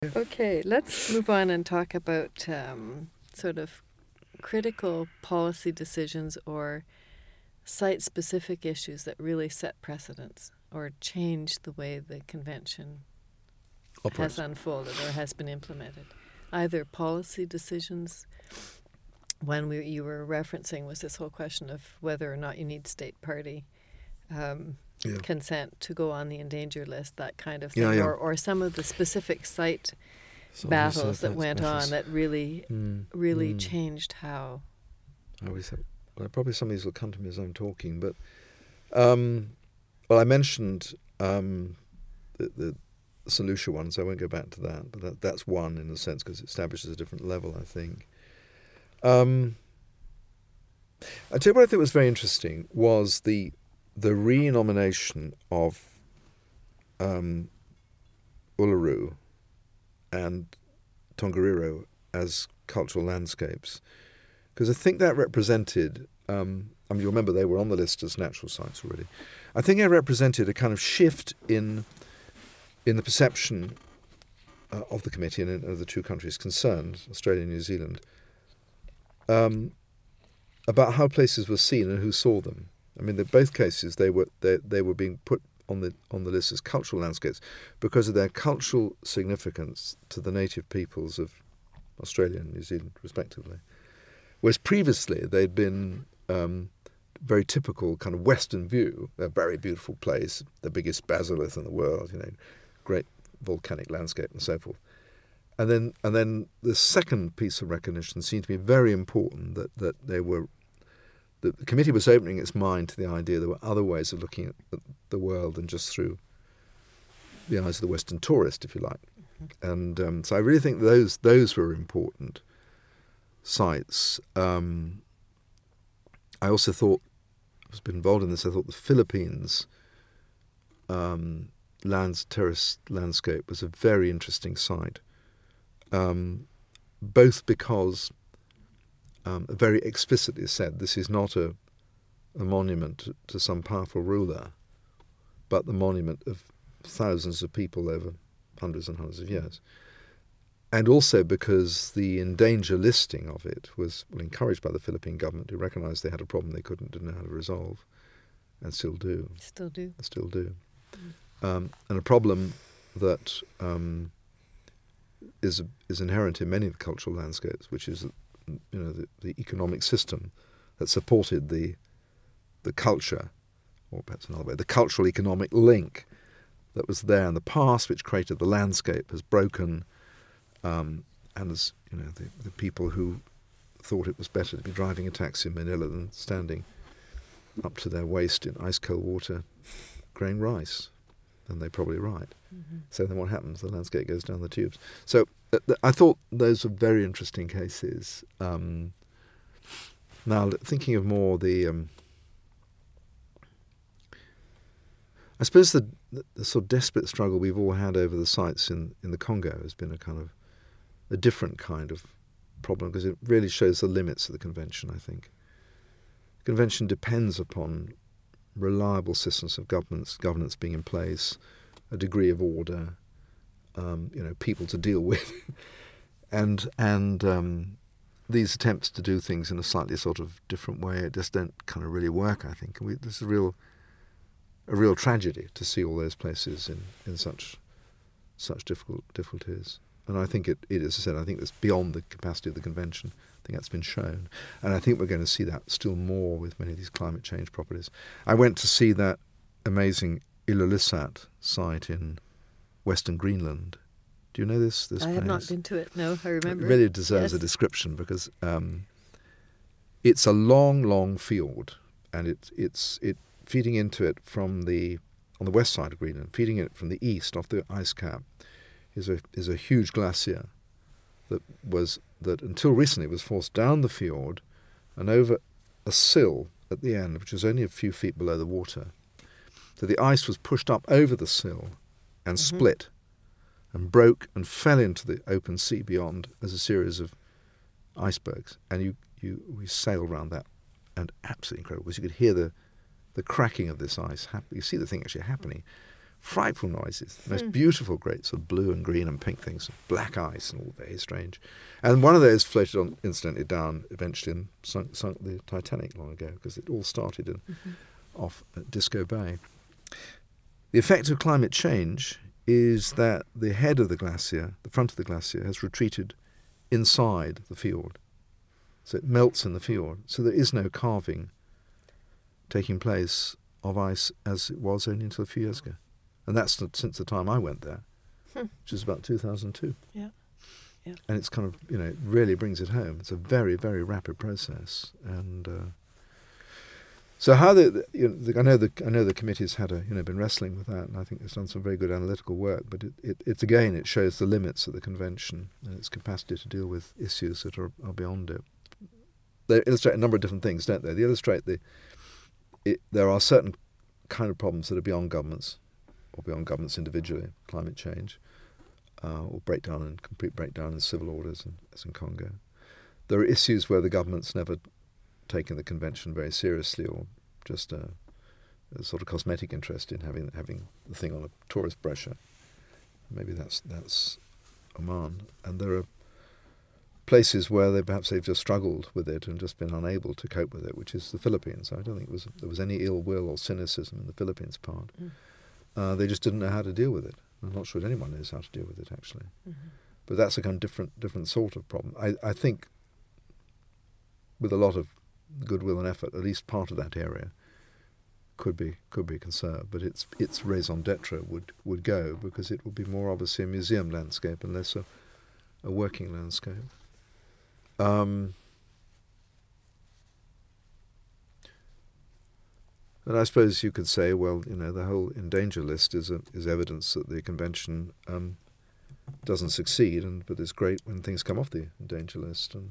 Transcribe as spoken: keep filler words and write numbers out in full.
Okay, let's move on and talk about um, sort of critical policy decisions or site-specific issues that really set precedents or change the way the convention Operates. has unfolded or has been implemented. Either policy decisions, when we, you were referencing was this whole question of whether or not you need state party um, Yeah. consent to go on the endangered list, that kind of thing, Yeah, yeah. or or some of the specific site So battles said that went battles. on that really Mm, really mm. changed how. I always said, well, probably some of these will come to me as I'm talking, but um, well, I mentioned um, the, the Saint Lucia one, so I won't go back to that. But that, that's one in a sense because it establishes a different level, I think. Um, I tell you what I think was very interesting was the the re-nomination of um, Uluru and Tongariro as cultural landscapes, because I think that represented, um, I mean, you remember they were on the list as natural sites already. I think it represented a kind of shift in in the perception uh, of the committee and of the two countries concerned, Australia and New Zealand, um, about how places were seen and who saw them. I mean, in both cases, they were they, they were being put on the on the list as cultural landscapes because of their cultural significance to the native peoples of Australia and New Zealand, respectively. Whereas previously they'd been um, very typical kind of Western view, a very beautiful place, the biggest basilith in the world, you know, great volcanic landscape and so forth. And then and then the second piece of recognition seemed to be very important, that, that they were the committee was opening its mind to the idea there were other ways of looking at the world than just through the eyes of the Western tourist, if you like. Mm-hmm. And um, so I really think those those were important sites. Um, I also thought, I've been involved in this, I thought the Philippines um, lands, terrace landscape was a very interesting site, um, both because um, very explicitly said this is not a, a monument to, to some powerful ruler, but the monument of thousands of people over hundreds and hundreds of years. And also because the endanger listing of it was well, encouraged by the Philippine government, who recognised they had a problem they couldn't didn't know how to resolve, and still do. Still do. Still do. Mm. Um, and a problem that um, is is inherent in many of the cultural landscapes, which is, you know, the, the economic system that supported the the culture, or perhaps another way, the cultural economic link that was there in the past, which created the landscape, has broken. Um, and as you know, the, the people who thought it was better to be driving a taxi in Manila than standing up to their waist in ice cold water growing rice, and they're probably right. Mm-hmm. So then what happens? The landscape goes down the tubes. So uh, th- I thought those were very interesting cases. Um, now thinking of more the, um, I suppose the, the, the sort of desperate struggle we've all had over the sites in, in the Congo has been a kind of a different kind of problem, because it really shows the limits of the convention, I think. The convention depends upon reliable systems of governance, governance being in place, a degree of order, um, you know, people to deal with, and and um, these attempts to do things in a slightly sort of different way just don't kind of really work, I think. And we, this is a real a real tragedy to see all those places in, in such such difficult difficulties. And I think it, it, as I said, I think it's beyond the capacity of the convention. I think that's been shown. And I think we're going to see that still more with many of these climate change properties. I went to see that amazing Ilulissat site in Western Greenland. Do you know this, this I place? have not been to it, no, I remember. It really deserves yes. a description, because um, it's a long, long fjord, and it, it's it feeding into it from the, on the west side of Greenland, feeding it from the east off the ice cap, is a is a huge glacier that was that until recently was forced down the fjord and over a sill at the end, which was only a few feet below the water. So the ice was pushed up over the sill and mm-hmm. split and broke and fell into the open sea beyond as a series of icebergs. And you, you we sailed around that, and absolutely incredible, because you could hear the, the cracking of this ice. You see the thing actually happening frightful noises, the most Hmm. beautiful, great sort of blue and green and pink things, black ice and all very strange. And one of those floated on incidentally down eventually and sunk, sunk the Titanic long ago, because it all started in, Mhm. off at Disco Bay. The effect of climate change is that the head of the glacier, the front of the glacier, has retreated inside the fjord. So it melts in the fjord. So there is no carving taking place of ice as it was only until a few years ago. And that's the, since the time I went there, Hmm. which is about two thousand two. Yeah. Yeah. And it's kind of, you know, it really brings it home. It's a very, very rapid process. And uh, so how the, the, you know, the, I know the I know the committee's had a, you know, been wrestling with that, and I think it's done some very good analytical work. But it, it it's again, it shows the limits of the convention and its capacity to deal with issues that are, are beyond it. They illustrate a number of different things, don't they? They illustrate the it, there are certain kind of problems that are beyond governments or beyond governments individually, climate change, uh, or breakdown and complete breakdown in civil orders, in, as in Congo. There are issues where the government's never taken the convention very seriously, or just a, a sort of cosmetic interest in having having the thing on a tourist brochure. Maybe that's that's Oman, and there are places where they perhaps they've just struggled with it and just been unable to cope with it, which is the Philippines. I don't think it was, there was any ill will or cynicism in the Philippines part. Mm. Uh, they just didn't know how to deal with it. I'm not sure anyone knows how to deal with it, actually. Mm-hmm. But that's a kind of different different sort of problem. I, I think with a lot of goodwill and effort, at least part of that area could be could be conserved, but its its raison d'etre would, would go, because it would be more obviously a museum landscape and less a, a working landscape. Um, and I suppose you could say, well, you know, the whole in danger list is a, is evidence that the convention um, doesn't succeed, and but it's great when things come off the in danger list. And